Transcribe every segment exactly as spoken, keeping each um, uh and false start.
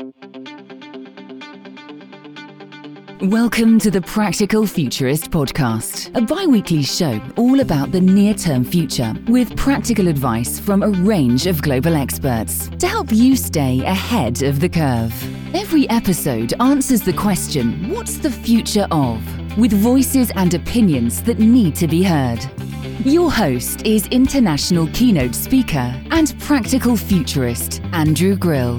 Welcome to the Practical Futurist podcast, a bi-weekly show all about the near-term future with practical advice from a range of global experts to help you stay ahead of the curve. Every episode answers the question, what's the future of? With voices and opinions that need to be heard. Your host is international keynote speaker and practical futurist, Andrew Grill.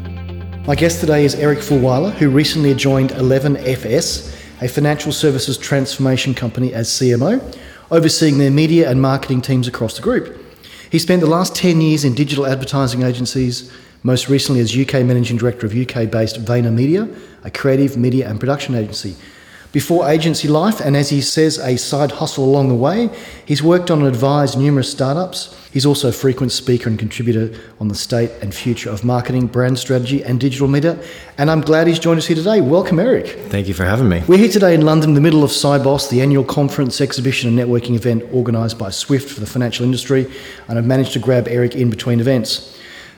My guest today is Eric Fulwiler, who recently joined eleven F S, a financial services transformation company, as C M O, overseeing their media and marketing teams across the group. He spent the last ten years in digital advertising agencies, most recently as U K Managing Director of U K-based Vayner Media, a creative media and production agency. Before agency life, and as he says, a side hustle along the way, he's worked on and advised numerous startups. He's also a frequent speaker and contributor on the state and future of marketing, brand strategy and digital media. And I'm glad he's joined us here today. Welcome, Eric. Thank you for having me. We're here today in London, in the middle of Sibos, the annual conference, exhibition and networking event organised by Swift for the financial industry. And I've managed to grab Eric in between events.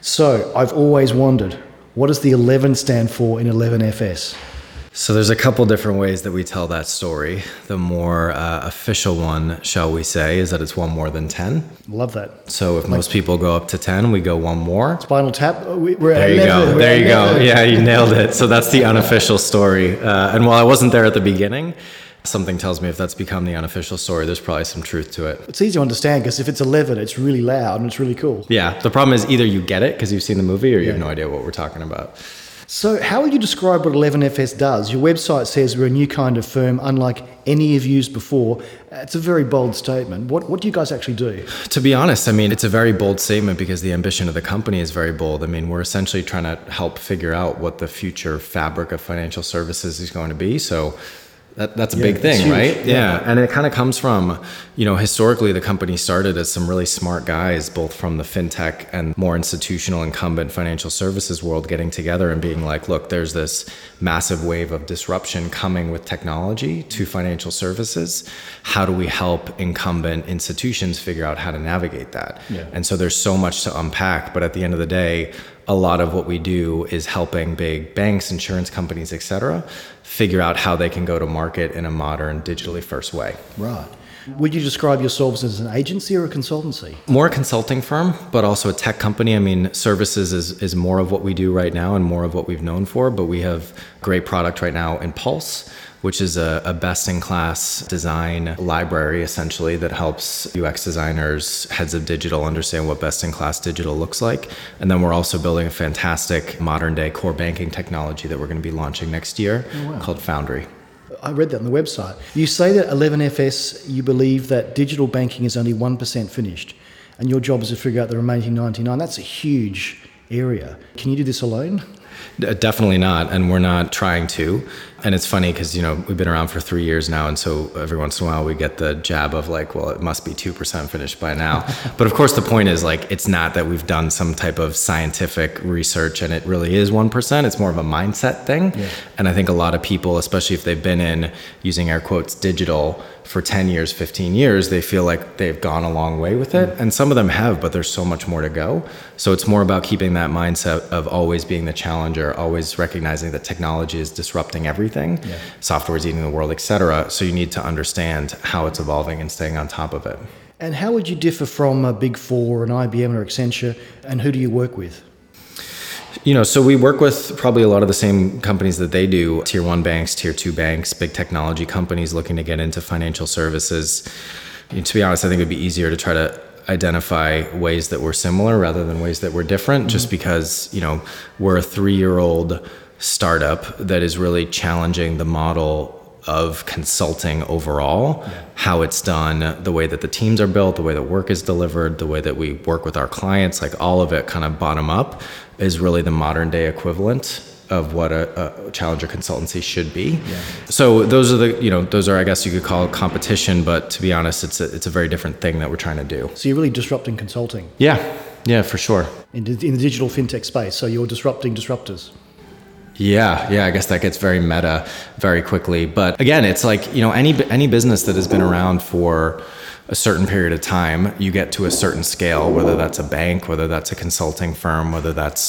So I've always wondered, what does the eleven stand for in eleven F S? So there's a couple different ways that we tell that story. The more uh, official one, shall we say, is that it's one more than ten. Love that. So if like, most people go up to ten, we go one more. Spinal Tap. We're there you go. There you go. Yeah, you nailed it. So that's the unofficial story. Uh, and while I wasn't there at the beginning, something tells me if that's become the unofficial story, there's probably some truth to it. It's easy to understand because if it's eleven, it's really loud and it's really cool. Yeah. The problem is either you get it because you've seen the movie or you yeah. have no idea what we're talking about. So how would you describe what eleven F S does? Your website says we're a new kind of firm, unlike any you've used before. It's a very bold statement. What what do you guys actually do? To be honest, I mean, it's a very bold statement because the ambition of the company is very bold. I mean, we're essentially trying to help figure out what the future fabric of financial services is going to be. So That, that's a yeah, big thing, right? Yeah. yeah. And it kind of comes from, you know, historically the company started as some really smart guys, both from the fintech and more institutional incumbent financial services world getting together and being like, look, there's this massive wave of disruption coming with technology to financial services. How do we help incumbent institutions figure out how to navigate that? Yeah. And so there's so much to unpack, but at the end of the day, a lot of what we do is helping big banks, insurance companies, et cetera, figure out how they can go to market in a modern, digitally first way. Right. Would you describe yourselves as an agency or a consultancy? More a consulting firm, but also a tech company. I mean, services is, is more of what we do right now and more of what we've known for, but we have great product right now in Pulse, which is a, a best-in-class design library, essentially, that helps U X designers, heads of digital, understand what best-in-class digital looks like. And then we're also building a fantastic modern-day core banking technology that we're going to be launching next year oh, wow. called Foundry. I read that on the website. You say that eleven F S, you believe that digital banking is only one percent finished, and your job is to figure out the remaining ninety-nine. That's a huge area. Can you do this alone? Definitely not, and we're not trying to. And it's funny because, you know, we've been around for three years now, and so every once in a while we get the jab of like, well, it must be two percent finished by now. But of course the point is like, it's not that we've done some type of scientific research and it really is one percent. It's more of a mindset thing. Yeah. And I think a lot of people, especially if they've been in, using air quotes, digital for ten years, fifteen years, they feel like they've gone a long way with it. And some of them have, but there's so much more to go. So it's more about keeping that mindset of always being the challenger, always recognizing that technology is disrupting everything. Yeah. Software is eating the world, et cetera. So you need to understand how it's evolving and staying on top of it. And how would you differ from a Big Four or an I B M or Accenture? And who do you work with? You know, so we work with probably a lot of the same companies that they do, tier one banks, tier two banks, big technology companies looking to get into financial services. I mean, to be honest, I think it'd be easier to try to identify ways that we're similar rather than ways that we're different, mm-hmm. just because, you know, we're a three-year-old startup that is really challenging the model of consulting overall, yeah. how it's done, the way that the teams are built, the way that work is delivered, the way that we work with our clients, like all of it kind of bottom up is really the modern day equivalent of what a, a challenger consultancy should be. Yeah. So those are the, you know, those are, I guess you could call it competition, but to be honest, it's a, it's a very different thing that we're trying to do. So you're really disrupting consulting. Yeah, yeah, for sure. In, in the digital fintech space, so you're disrupting disruptors. Yeah, yeah, I guess that gets very meta very quickly. But again, it's like, you know, any any business that has been around for a certain period of time, you get to a certain scale, whether that's a bank, whether that's a consulting firm, whether that's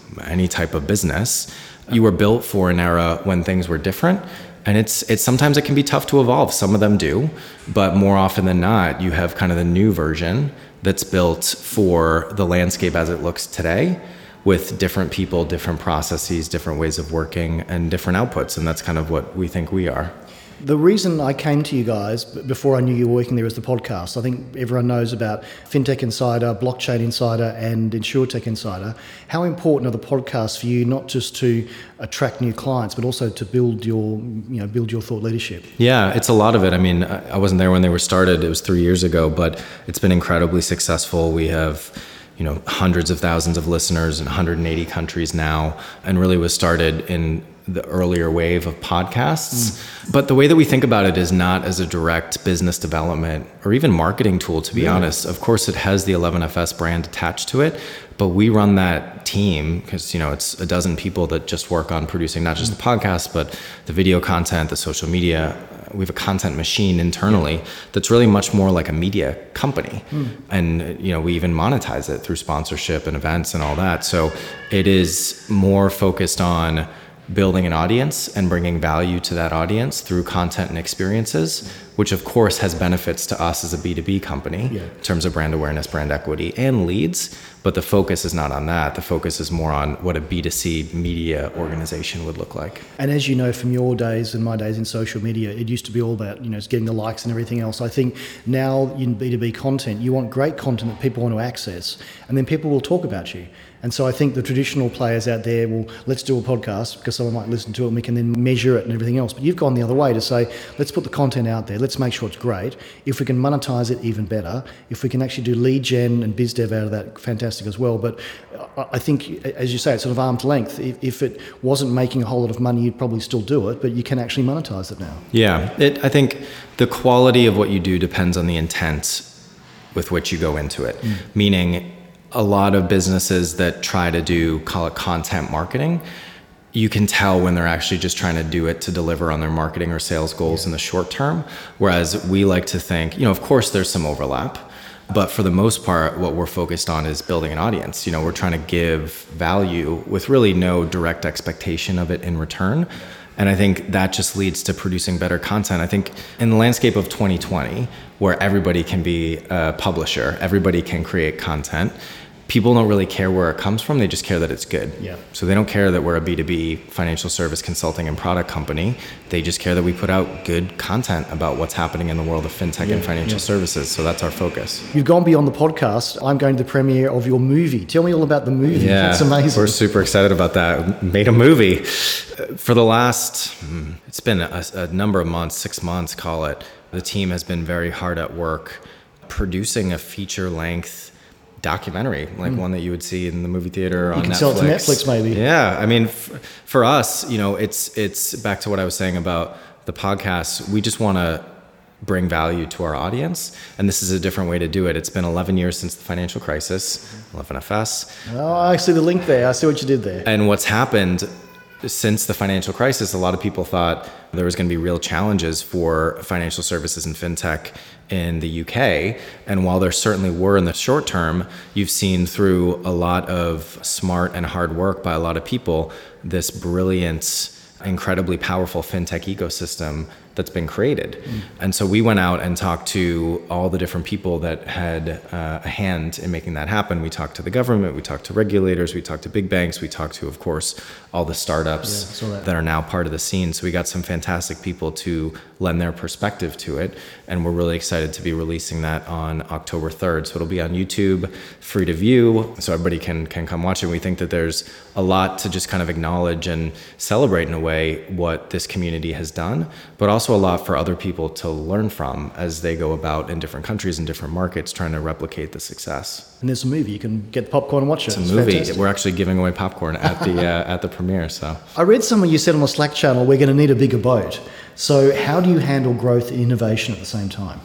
any type of business, you were built for an era when things were different. And it's it's sometimes it can be tough to evolve. Some of them do, but more often than not, you have kind of the new version that's built for the landscape as it looks today, with different people, different processes, different ways of working, and different outputs. And that's kind of what we think we are. The reason I came to you guys before I knew you were working there was the podcast. I think everyone knows about FinTech Insider, Blockchain Insider, and InsurTech Insider. How important are the podcasts for you, not just to attract new clients, but also to build your, you know, build your thought leadership? Yeah, it's a lot of it. I mean, I wasn't there when they were started. It was three years ago, but it's been incredibly successful. We have, you know, hundreds of thousands of listeners in one hundred eighty countries now, and really was started in the earlier wave of podcasts. Mm. But the way that we think about it is not as a direct business development or even marketing tool, to be yeah. honest. Of course, it has the eleven F S brand attached to it, but we run that team because, you know, it's a dozen people that just work on producing not just mm. the podcast, but the video content, the social media. We have a content machine internally yeah. that's really much more like a media company. Mm. And, you know, we even monetize it through sponsorship and events and all that. So it is more focused on building an audience and bringing value to that audience through content and experiences, which of course has benefits to us as a B two B company yeah. in terms of brand awareness, brand equity, and leads. But the focus is not on that. The focus is more on what a B two C media organization would look like. And as you know from your days and my days in social media, it used to be all about, you know, getting the likes and everything else. I think now in B two B content, you want great content that people want to access, and then people will talk about you. And so I think the traditional players out there will, let's do a podcast because someone might listen to it and we can then measure it and everything else. But you've gone the other way to say, let's put the content out there. Let's make sure it's great. If we can monetize it, even better. If we can actually do lead gen and biz dev out of that, fantastic as well. But I think, as you say, it's sort of arm's length. If, if it wasn't making a whole lot of money, you'd probably still do it, but you can actually monetize it now. Yeah, it, I think the quality of what you do depends on the intent with which you go into it. Mm. Meaning, a lot of businesses that try to do, call it content marketing, you can tell when they're actually just trying to do it to deliver on their marketing or sales goals yeah. in the short term. Whereas we like to think, you know, of course there's some overlap, but for the most part, what we're focused on is building an audience. You know, we're trying to give value with really no direct expectation of it in return. And I think that just leads to producing better content. I think in the landscape of twenty twenty, where everybody can be a publisher, everybody can create content, people don't really care where it comes from. They just care that it's good. Yeah. So they don't care that we're a B two B financial service consulting and product company. They just care that we put out good content about what's happening in the world of fintech yeah, and financial yeah. services. So that's our focus. You've gone beyond the podcast. I'm going to the premiere of your movie. Tell me all about the movie. Yeah, it's amazing. We're super excited about that. Made a movie. For the last, it's been a, a number of months, six months, call it. The team has been very hard at work producing a feature-length documentary, like mm. one that you would see in the movie theater on Netflix. You can sell it to Netflix, maybe. Yeah, I mean, f- for us, you know, it's it's back to what I was saying about the podcast. We just want to bring value to our audience, and this is a different way to do it. It's been eleven years since the financial crisis, eleven F S. Oh, I see the link there. I see what you did there. And what's happened since the financial crisis, a lot of people thought there was going to be real challenges for financial services and fintech in the U K. And while there certainly were in the short term, you've seen through a lot of smart and hard work by a lot of people, this brilliant, incredibly powerful fintech ecosystem that's been created. Mm. And so we went out and talked to all the different people that had uh, a hand in making that happen. We talked to the government, we talked to regulators, we talked to big banks, we talked to, of course, all the startups yeah, that. that are now part of the scene. So we got some fantastic people to lend their perspective to it. And we're really excited to be releasing that on October third. So it'll be on YouTube, free to view, so everybody can can come watch it. We think that there's a lot to just kind of acknowledge and celebrate in a way what this community has done, but also a lot for other people to learn from as they go about in different countries and different markets trying to replicate the success. And there's a movie, you can get the popcorn and watch it. It's a it's movie. Fantastic. We're actually giving away popcorn at the uh, at the premiere. So I read somewhere you said on the Slack channel, we're going to need a bigger boat. So how do you handle growth and innovation at the same time?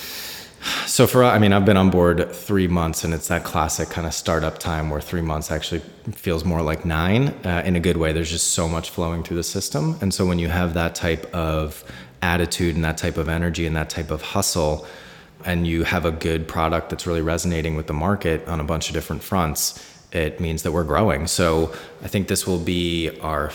So for, I mean, I've been on board three months and it's that classic kind of startup time where three months actually feels more like nine uh, in a good way. There's just so much flowing through the system. And so when you have that type of attitude and that type of energy and that type of hustle, and you have a good product that's really resonating with the market on a bunch of different fronts, it means that we're growing. So I think this will be our,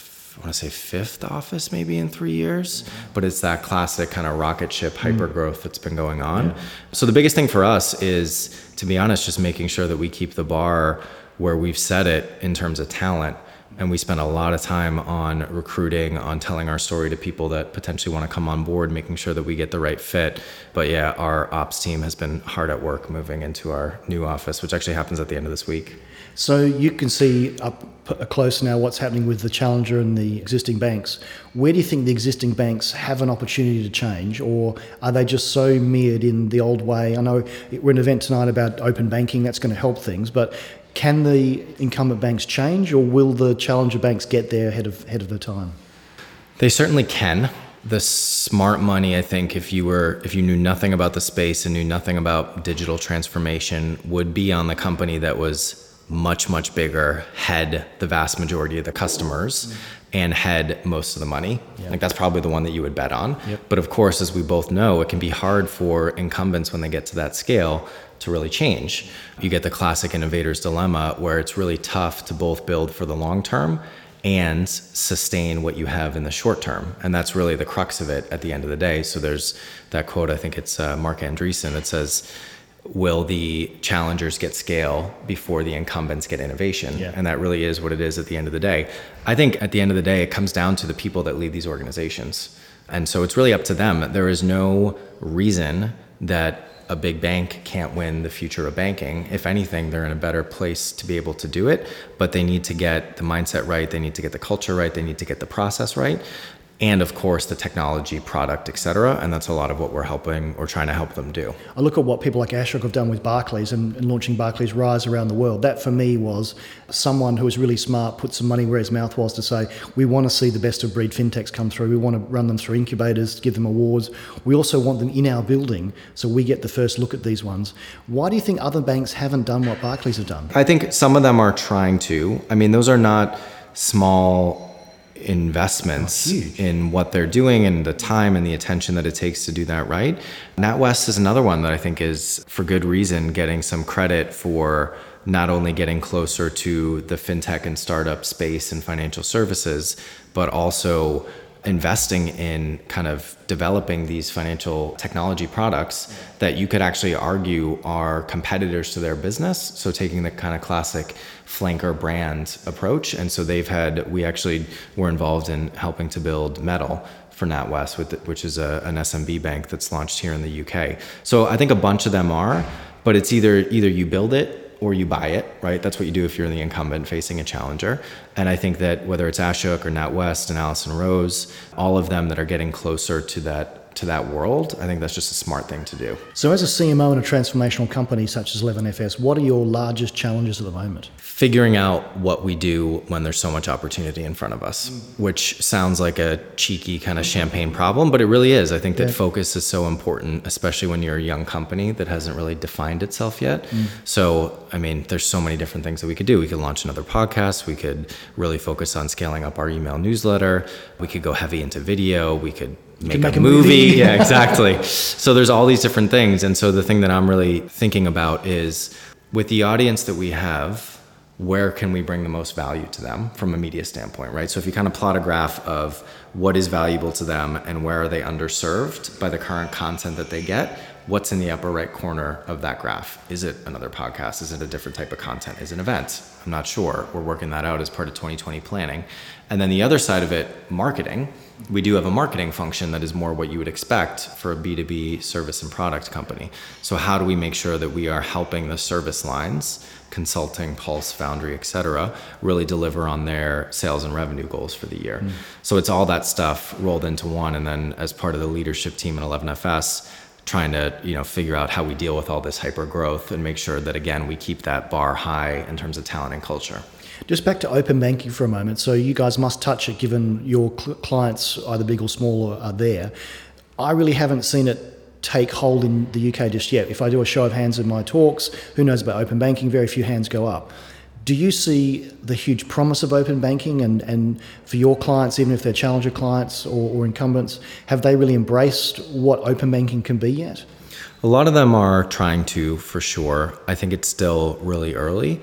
I want to say fifth office maybe in three years, but it's that classic kind of rocket ship hyper growth that's been going on. Yeah. So the biggest thing for us is, to be honest, just making sure that we keep the bar where we've set it in terms of talent. And we spend a lot of time on recruiting, on telling our story to people that potentially want to come on board, making sure that we get the right fit. But yeah, our ops team has been hard at work moving into our new office, which actually happens at the end of this week. So you can see up close now what's happening with the Challenger and the existing banks. Where do you think the existing banks have an opportunity to change, or are they just so mired in the old way? I know we're at an event tonight about open banking, that's going to help things, but can the incumbent banks change, or will the challenger banks get there ahead of ahead of the time? They certainly can. The smart money, I think, if you were if you knew nothing about the space and knew nothing about digital transformation, would be on the company that was much, much bigger, had the vast majority of the customers, and had most of the money. Yep. Like that's probably the one that you would bet on. Yep. But of course, as we both know, it can be hard for incumbents when they get to that scale to really change. You get the classic innovator's dilemma where it's really tough to both build for the long term and sustain what you have in the short term. And that's really the crux of it at the end of the day. So there's that quote, I think it's uh, Mark Andreessen, that says, will the challengers get scale before the incumbents get innovation? Yeah. And that really is what it is at the end of the day. I think at the end of the day, it comes down to the people that lead these organizations. And so it's really up to them. There is no reason that a big bank can't win the future of banking. If anything, they're in a better place to be able to do it, but they need to get the mindset right. They need to get the culture right. They need to get the process right. And of course, the technology, product, et cetera. And that's a lot of what we're helping or trying to help them do. I look at what people like Ashok have done with Barclays and, and launching Barclays Rise around the world. That for me was someone who was really smart, put some money where his mouth was to say, we want to see the best of breed fintechs come through. We want to run them through incubators, give them awards. We also want them in our building so we get the first look at these ones. Why do you think other banks haven't done what Barclays have done? I think some of them are trying to. I mean, those are not small investments oh, in what they're doing and the time and the attention that it takes to do that right. NatWest is another one that I think is, for good reason, getting some credit for not only getting closer to the fintech and startup space and financial services, but also investing in kind of developing these financial technology products that you could actually argue are competitors to their business. So taking the kind of classic flanker brand approach. And so they've had, we actually were involved in helping to build Metal for NatWest, with, which is a, an S M B bank that's launched here in the U K. So I think a bunch of them are, but it's either either you build it or you buy it, right? That's what you do if you're the incumbent facing a challenger. And I think that whether it's Ashok or NatWest and Allison Rose, all of them that are getting closer to that to that world, I think that's just a smart thing to do. So as a C M O in a transformational company such as eleven F S, what are your largest challenges at the moment? Figuring out what we do when there's so much opportunity in front of us, mm. which sounds like a cheeky kind of champagne problem, but it really is. I think that yeah. focus is so important, especially when you're a young company that hasn't really defined itself yet. Mm. So, I mean, there's so many different things that we could do. We could launch another podcast. We could really focus on scaling up our email newsletter. We could go heavy into video. We could make, make a, a movie. movie. Yeah, exactly. So there's all these different things. And so the thing that I'm really thinking about is, with the audience that we have, where can we bring the most value to them from a media standpoint, right? So if you kind of plot a graph of what is valuable to them and where are they underserved by the current content that they get, what's in the upper right corner of that graph? Is it another podcast? Is it a different type of content? Is it an event? I'm not sure. We're working that out as part of twenty twenty planning. And then the other side of it, marketing. We do have a marketing function that is more what you would expect for a B two B service and product company. So how do we make sure that we are helping the service lines, Consulting, Pulse, Foundry, et cetera, really deliver on their sales and revenue goals for the year? Mm. So it's all that stuff rolled into one. And then as part of the leadership team at eleven F S, trying to, you know, figure out how we deal with all this hyper growth and make sure that, again, we keep that bar high in terms of talent and culture. Just back to open banking for a moment. So you guys must touch it given your cl- clients, either big or small, are there. I really haven't seen it take hold in the U K just yet. If I do a show of hands in my talks, who knows about open banking? Very few hands go up. Do you see the huge promise of open banking, and, and for your clients, even if they're challenger clients or, or incumbents, have they really embraced what open banking can be yet? A lot of them are trying to, for sure. I think it's still really early.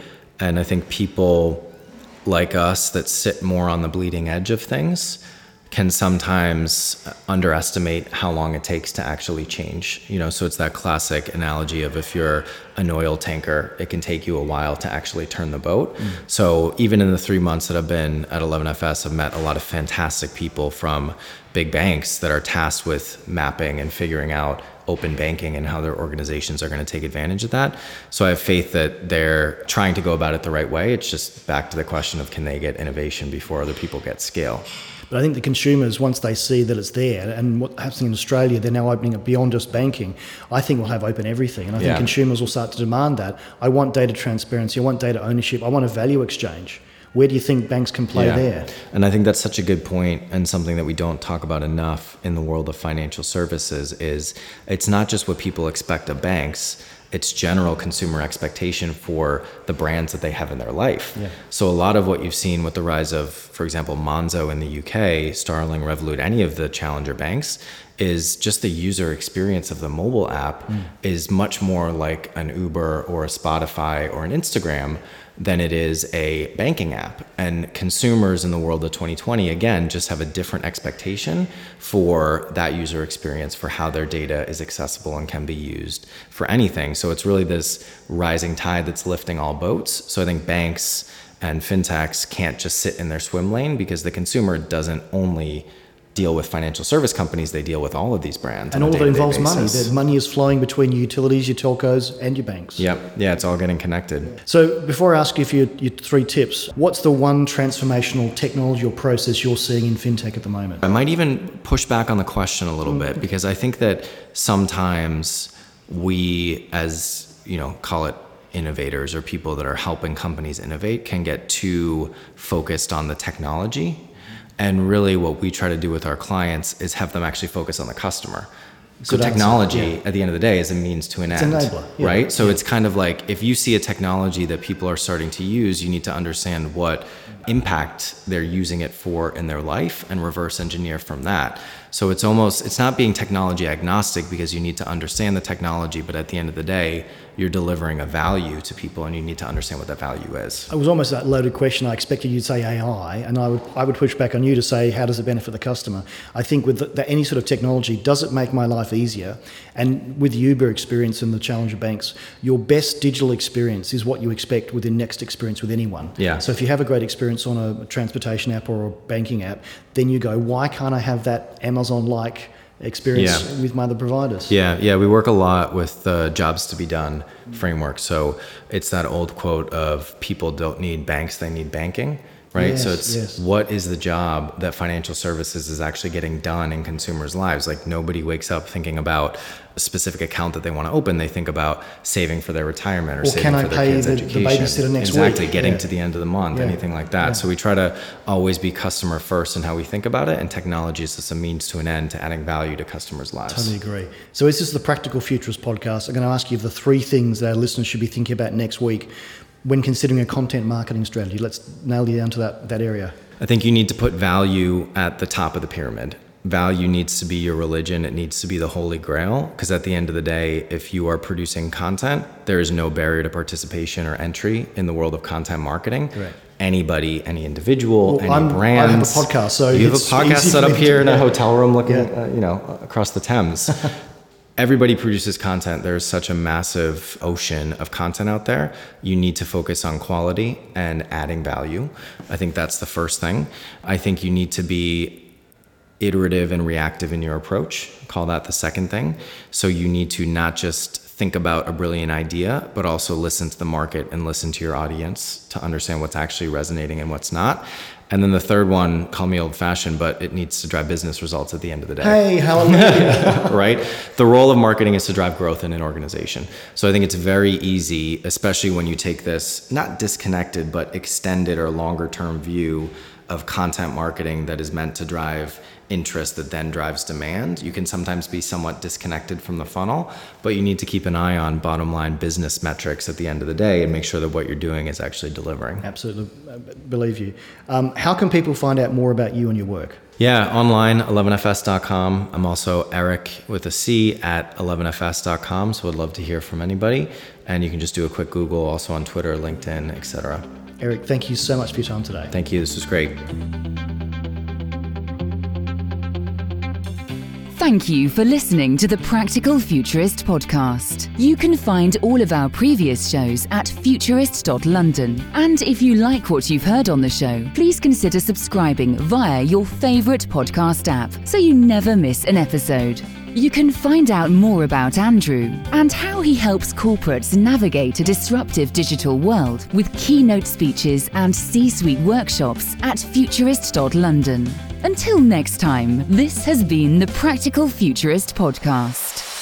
And I think people like us that sit more on the bleeding edge of things can sometimes underestimate how long it takes to actually change. You know, so it's that classic analogy of if you're an oil tanker, it can take you a while to actually turn the boat. Mm. So even in the three months that I've been at eleven F S, I've met a lot of fantastic people from big banks that are tasked with mapping and figuring out open banking and how their organizations are going to take advantage of that. So I have faith that they're trying to go about it the right way. It's just back to the question of, can they get innovation before other people get scale? But I think the consumers, once they see that it's there, and what's happening in Australia, they're now opening it beyond just banking. I think we'll have open everything. And I think yeah. consumers will start to demand that. I want data transparency. I want data ownership. I want a value exchange. Where do you think banks can play yeah. there? And I think that's such a good point, and something that we don't talk about enough in the world of financial services is it's not just what people expect of banks. It's general consumer expectation for the brands that they have in their life. Yeah. So a lot of what you've seen with the rise of, for example, Monzo in the U K, Starling, Revolut, any of the challenger banks, is just the user experience of the mobile app mm. is much more like an Uber or a Spotify or an Instagram than it is a banking app. And consumers in the world of twenty twenty, again, just have a different expectation for that user experience, for how their data is accessible and can be used for anything. So it's really this rising tide that's lifting all boats. So I think banks and fintechs can't just sit in their swim lane, because the consumer doesn't only deal with financial service companies, they deal with all of these brands. And all of it involves money. The money is flowing between your utilities, your telcos, and your banks. Yep. Yeah, it's all getting connected. So before I ask you for your, your three tips, what's the one transformational technology or process you're seeing in fintech at the moment? I might even push back on the question a little mm. bit, because I think that sometimes we, as, you know, call it innovators or people that are helping companies innovate, can get too focused on the technology. And really what we try to do with our clients is have them actually focus on the customer. So Good technology yeah. at the end of the day is a means to an it's end, enabler, yeah. right? So yeah. it's kind of like, if you see a technology that people are starting to use, you need to understand what impact they're using it for in their life and reverse engineer from that. So it's almost, it's not being technology agnostic, because you need to understand the technology, but at the end of the day, you're delivering a value to people and you need to understand what that value is. It was almost that loaded question. I expected you to say A I, and I would I would push back on you to say, how does it benefit the customer? I think with the, the, any sort of technology, does it make my life easier? And with the Uber experience and the challenger banks, your best digital experience is what you expect with your next experience with anyone. Yeah. So if you have a great experience on a transportation app or a banking app, then you go, why can't I have that Amazon-like experience yeah. with my other providers? Yeah, yeah, we work a lot with the jobs to be done framework. So it's that old quote of, people don't need banks, they need banking, right? Yes, so it's yes. what is the job that financial services is actually getting done in consumers' lives? Like, nobody wakes up thinking about a specific account that they want to open. They think about saving for their retirement or, or saving can I for their pay kids' the, education. The babysitter next exactly, week? getting yeah. to the end of the month, yeah. anything like that. Yeah. So we try to always be customer first in how we think about it, and technology is just a means to an end to adding value to customers' lives. Totally agree. So this is the Practical Futurist podcast. I'm going to ask you the three things that our listeners should be thinking about next week when considering a content marketing strategy. Let's nail you down to that, that area. I think you need to put value at the top of the pyramid. Value needs to be your religion. It needs to be the holy grail, because at the end of the day, if you are producing content, there is no barrier to participation or entry in the world of content marketing. Correct. Anybody, any individual, well, any I'm, brand. I have a podcast, so you have a podcast set up here in a hotel room looking, yeah. uh, you know, across the Thames. Everybody produces content. There's such a massive ocean of content out there. You need to focus on quality and adding value. I think that's the first thing. I think you need to be iterative and reactive in your approach. Call that the second thing. So you need to not just think about a brilliant idea, but also listen to the market and listen to your audience to understand what's actually resonating and what's not. And then the third one, call me old fashioned, but it needs to drive business results at the end of the day. Hey, hallelujah. Right? The role of marketing is to drive growth in an organization. So I think it's very easy, especially when you take this, not disconnected, but extended or longer term view of content marketing that is meant to drive interest that then drives demand. You can sometimes be somewhat disconnected from the funnel, but you need to keep an eye on bottom line business metrics at the end of the day and make sure that what you're doing is actually delivering. Absolutely. I believe you. Um, how can people find out more about you and your work? Yeah, online, eleven F S dot com. I'm also Eric with a C at eleven F S dot com, so I'd love to hear from anybody. And you can just do a quick Google, also on Twitter, LinkedIn, et cetera. Eric, thank you so much for your time today. Thank you. This was great. Thank you for listening to the Practical Futurist podcast. You can find all of our previous shows at futurist dot london. And if you like what you've heard on the show, please consider subscribing via your favourite podcast app so you never miss an episode. You can find out more about Andrew and how he helps corporates navigate a disruptive digital world with keynote speeches and C-suite workshops at futurist dot london. Until next time, this has been the Practical Futurist podcast.